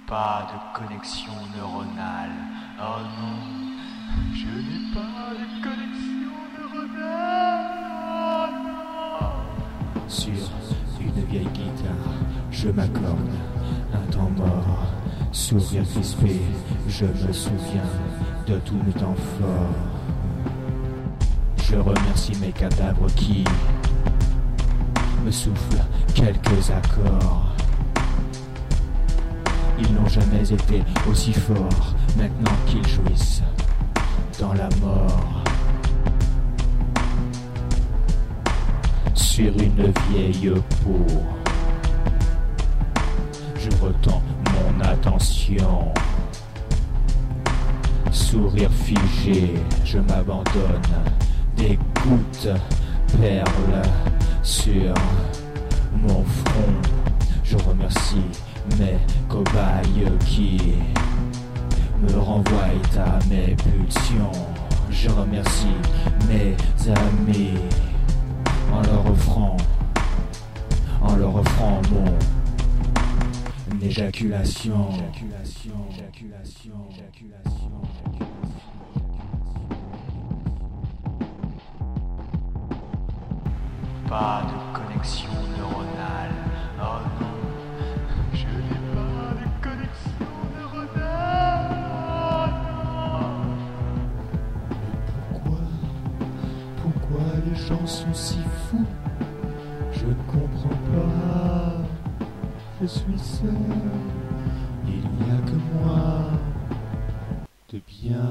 Pas de connexion neuronale. Oh non, je n'ai pas de connexion neuronale. Oh non. Sur une vieille guitare, je m'accorde un temps mort. Sourire crispé, je me souviens de tous mes temps forts. Je remercie mes cadavres qui me soufflent quelques accords. Ils n'ont jamais été aussi forts maintenant qu'ils jouissent dans la mort. Sur une vieille peau, je retends mon attention. Sourire figé, je m'abandonne. Des gouttes perlent sur mon front. Je remercie mes cobayes qui me renvoient à mes pulsions. Je remercie mes amis en leur offrant mon éjaculation. Pas de connexion neuronale. Oh non, je n'ai pas de connexion neuronale. Oh non. Pourquoi les gens sont si fous? Je ne comprends pas. Je suis seul. Il n'y a que moi de bien.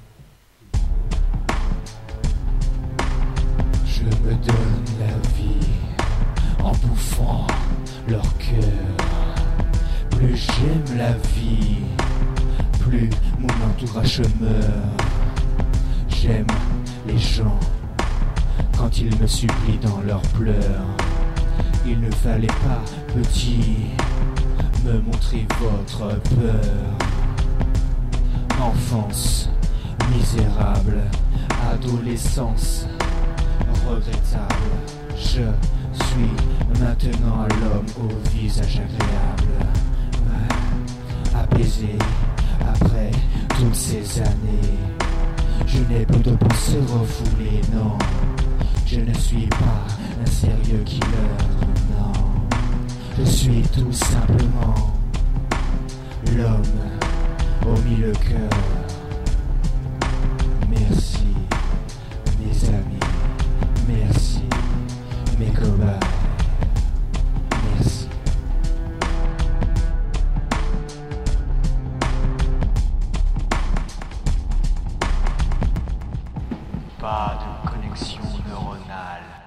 Je me donne la vie en bouffant leur cœur. Plus j'aime la vie, plus mon entourage meurt. J'aime les gens quand ils me supplient dans leurs pleurs. Il ne fallait pas, petit, me montrer votre peur. Enfance misérable, adolescence regrettable. Je suis maintenant l'homme au visage agréable, apaisé après toutes ces années. Je n'ai plus de pensée refoulée, non. Je ne suis pas un sérieux killer, non. Je suis tout simplement l'homme au milieu cœur. Merci, mes amis. Merci, mes cobayes. Merci. Pas de connexion neuronale.